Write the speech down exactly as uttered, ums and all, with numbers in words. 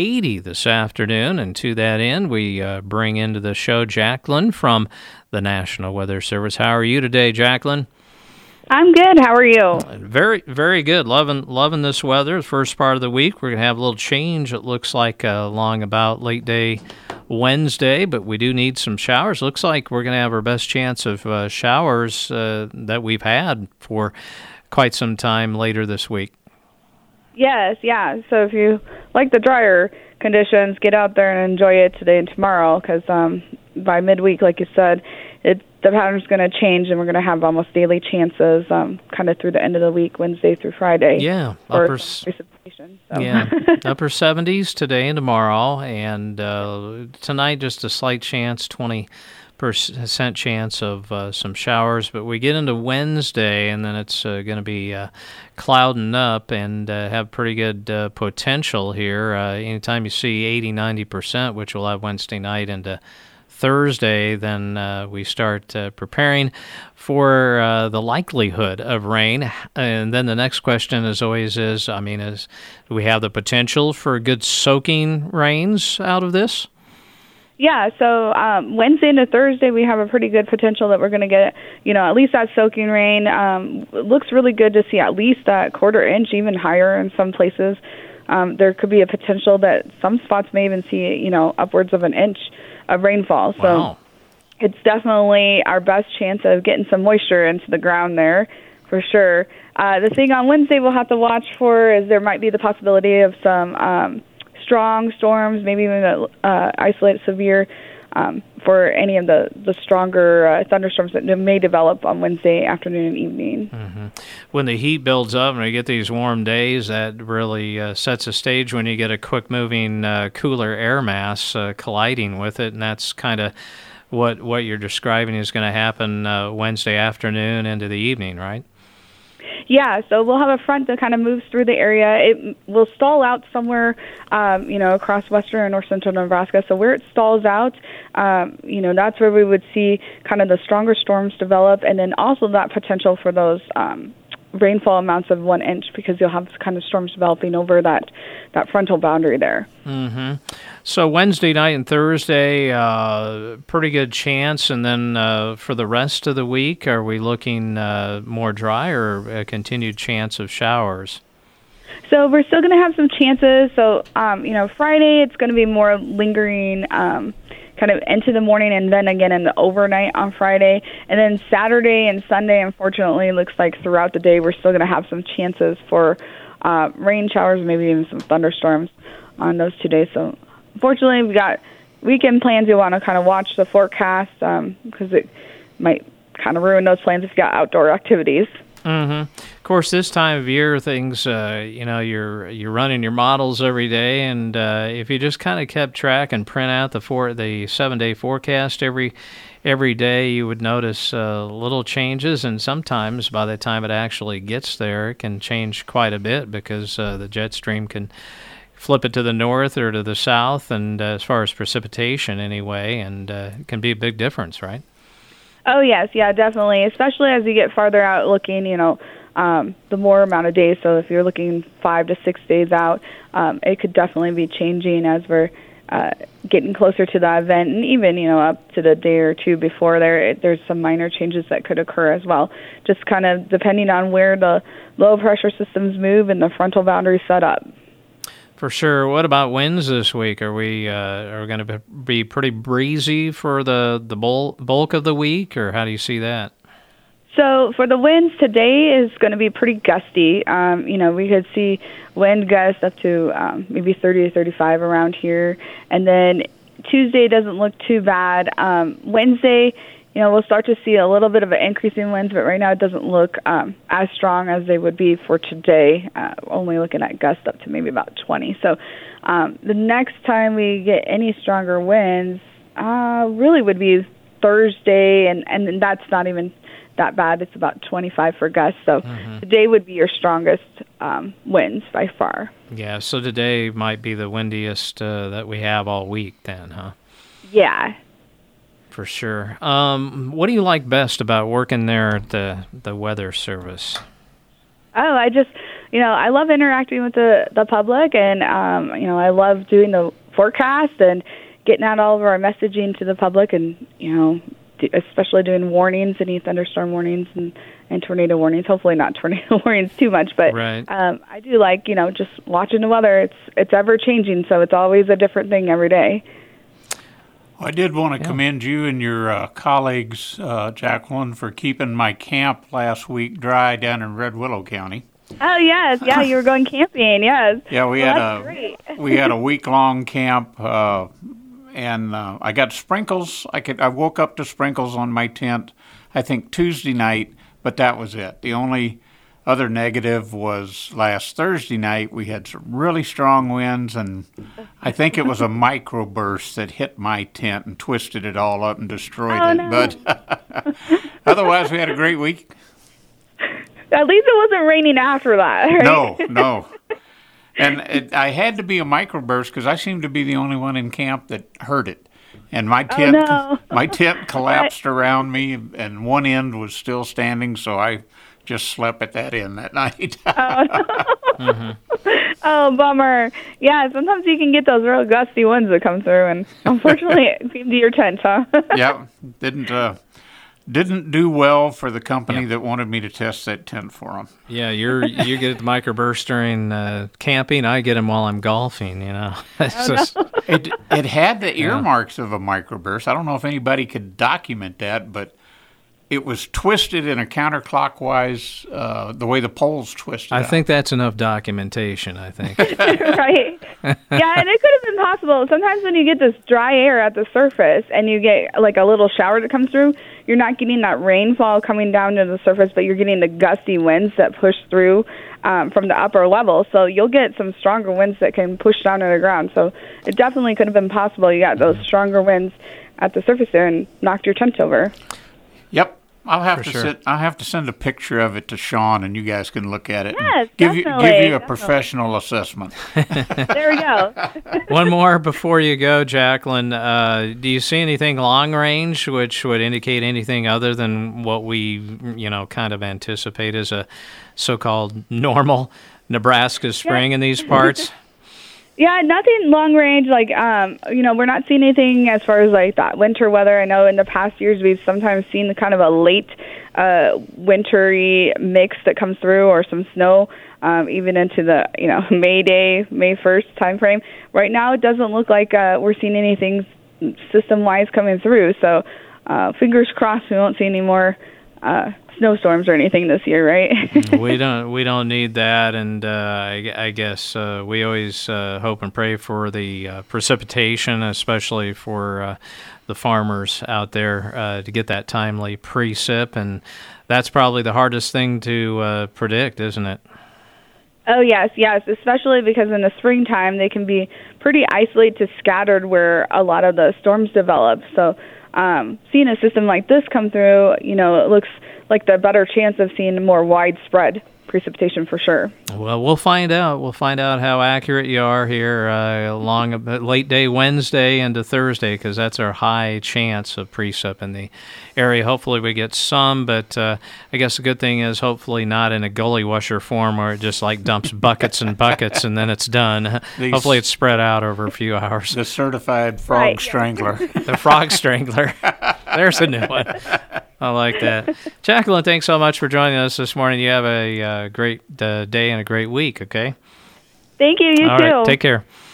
eighty this afternoon. And to that end, we uh, bring into the show Jacqueline from the National Weather Service. How are you today, Jacqueline? I'm good. How are you? Very, very good. Loving, loving this weather. The first part of the week, we're going to have a little change. It looks like uh, along about late day Wednesday, but we do need some showers. Looks like we're going to have our best chance of uh, showers uh, that we've had for quite some time later this week. Yes, yeah. So if you like the drier conditions, get out there and enjoy it today and tomorrow, because um, by midweek, like you said, it the pattern's going to change, and we're going to have almost daily chances um, kind of through the end of the week, Wednesday through Friday. Yeah, upper, precipitation. So. Yeah, upper seventies today and tomorrow, and uh, tonight just a slight chance, twenty percent chance of uh, some showers. But we get into Wednesday, and then it's uh, going to be uh, clouding up and uh, have pretty good uh, potential here. Uh, anytime you see eighty, ninety percent, which we'll have Wednesday night into Thursday, then uh, we start uh, preparing for uh, the likelihood of rain. And then the next question, as always, is, I mean, is do we have the potential for good soaking rains out of this? Yeah, so um, Wednesday into Thursday, we have a pretty good potential that we're going to get, you know, at least that soaking rain. Um, it looks really good to see at least that quarter inch, even higher in some places. Um, there could be a potential that some spots may even see, you know, upwards of an inch of rainfall. So wow. It's definitely our best chance of getting some moisture into the ground there, for sure. Uh, the thing on Wednesday we'll have to watch for is there might be the possibility of some um, strong storms, maybe even uh, isolated severe um, for any of the, the stronger uh, thunderstorms that may develop on Wednesday afternoon and evening. Mm-hmm. When the heat builds up and we get these warm days, that really uh, sets a stage when you get a quick-moving, uh, cooler air mass uh, colliding with it, and that's kind of what what you're describing is going to happen uh, Wednesday afternoon into the evening, right? Yeah, so we'll have a front that kind of moves through the area. It will stall out somewhere, um, you know, across western and north central Nebraska. So where it stalls out, um, you know, that's where we would see kind of the stronger storms develop, and then also that potential for those um, rainfall amounts of one inch, because you'll have kind of storms developing over that, that frontal boundary there. Mm-hmm. So Wednesday night and Thursday, uh, pretty good chance, and then uh, for the rest of the week, are we looking uh, more dry or a continued chance of showers? So we're still going to have some chances. So, um, you know, Friday it's going to be more lingering um, kind of into the morning, and then again in the overnight on Friday. And then Saturday and Sunday, unfortunately, looks like throughout the day we're still going to have some chances for uh, rain showers, maybe even some thunderstorms on those two days. So unfortunately, we got weekend plans. You want to kind of watch the forecast um, because it might kind of ruin those plans if you got outdoor activities. Mm-hmm. Of course, this time of year, things, uh, you know, you're you're running your models every day, and uh, if you just kind of kept track and print out the four, the seven-day forecast every every day, you would notice uh, little changes, and sometimes by the time it actually gets there, it can change quite a bit because uh, the jet stream can flip it to the north or to the south, and uh, as far as precipitation anyway, and uh, it can be a big difference, right? Oh, yes, yeah, definitely, especially as you get farther out looking, you know, um, the more amount of days. So if you're looking five to six days out, um, it could definitely be changing as we're uh, getting closer to the event, and even, you know, up to the day or two before there, it, there's some minor changes that could occur as well, just kind of depending on where the low-pressure systems move and the frontal boundary set up. For sure. What about winds this week? Are we uh, are we going to be pretty breezy for the the bul- bulk of the week, or how do you see that? So for the winds, today is going to be pretty gusty. Um, you know, we could see wind gusts up to um, maybe thirty to thirty-five around here, and then Tuesday doesn't look too bad. Um, Wednesday, you know, we'll start to see a little bit of an increase in winds, but right now it doesn't look um, as strong as they would be for today, uh, only looking at gusts up to maybe about twenty. So um, the next time we get any stronger winds uh, really would be Thursday, and, and that's not even that bad. It's about twenty-five for gusts. So mm-hmm. Today would be your strongest um, winds by far. Yeah, so today might be the windiest uh, that we have all week then, huh? Yeah. For sure. Um, what do you like best about working there at the, the Weather Service? Oh, I just, you know, I love interacting with the, the public, and, um, you know, I love doing the forecast and getting out all of our messaging to the public, and, you know, especially doing warnings, any thunderstorm warnings and, and tornado warnings. Hopefully not tornado warnings too much, but right. um, I do like, you know, just watching the weather. It's it's ever changing, so it's always a different thing every day. Well, I did want to Yeah. commend you and your uh, colleagues, uh, Jacqueline, for keeping my camp last week dry down in Red Willow County. Oh yes, yeah, you were going camping, yes. Yeah, we Well, had that's a great. we had a week long camp, uh, and uh, I got sprinkles. I could I woke up to sprinkles on my tent, I think Tuesday night, but that was it. The only other negative was last Thursday night. We had some really strong winds, and I think it was a microburst that hit my tent and twisted it all up and destroyed Oh, it. no. But otherwise, we had a great week. At least it wasn't raining after that, right? No, no. And it, I had to be a microburst because I seemed to be the only one in camp that heard it. And my tent, Oh, no. my tent collapsed around me, and one end was still standing, so I just slept at that end that night. Oh, no. Mm-hmm. Oh, bummer. Yeah, sometimes you can get those real gusty winds that come through, and unfortunately, it came to your tent, huh? Yep, didn't uh, didn't do well for the company Yeah. that wanted me to test that tent for them. Yeah, you're you get the microburst during uh, camping. I get them while I'm golfing. You know, it's Oh, just, It it had the Yeah. earmarks of a microburst. I don't know if anybody could document that, but it was twisted in a counterclockwise, uh, the way the poles twisted. I out. think that's enough documentation. I think. Right. Yeah, and it could have been possible. Sometimes when you get this dry air at the surface and you get like a little shower that comes through, you're not getting that rainfall coming down to the surface, but you're getting the gusty winds that push through um, from the upper level. So you'll get some stronger winds that can push down to the ground. So it definitely could have been possible. You got those stronger winds at the surface there and knocked your tent over. Yep. I'll have For to sure. sit, I'll have to send a picture of it to Sean, and you guys can look at it. Yes, and give you give definitely, you a definitely. professional assessment. There we go. One more before you go, Jacqueline. Uh, do you see anything long range which would indicate anything other than what we, you know, kind of anticipate as a so-called normal Nebraska spring in these parts? Yeah, nothing long range. Like, um, you know, we're not seeing anything as far as like that winter weather. I know in the past years we've sometimes seen kind of a late uh, wintry mix that comes through, or some snow, um, even into the you know May Day, May first time frame. Right now, it doesn't look like uh, we're seeing anything system wise coming through. So, uh, fingers crossed, we won't see any more uh, snowstorms or anything this year, right? we don't we don't need that, and uh, I, I guess uh, we always uh, hope and pray for the uh, precipitation, especially for uh, the farmers out there uh, to get that timely precip, and that's probably the hardest thing to uh, predict, isn't it? Oh, yes, yes, especially because in the springtime they can be pretty isolated to scattered where a lot of the storms develop. So um, seeing a system like this come through, you know, it looks like the better chance of seeing more widespread precipitation for sure. Well, we'll find out. We'll find out how accurate you are here uh, along a late day Wednesday into Thursday, because that's our high chance of precip in the area. Hopefully we get some, but uh, I guess the good thing is hopefully not in a gully washer form where it just like dumps buckets and buckets and then it's done. These- Hopefully it's spread out over a few hours. The certified frog Right, yeah. strangler. The frog strangler. There's a new one. I like that. Jacqueline, thanks so much for joining us this morning. You have a uh, great uh, day and a great week, okay? Thank you, you All too. right, take care.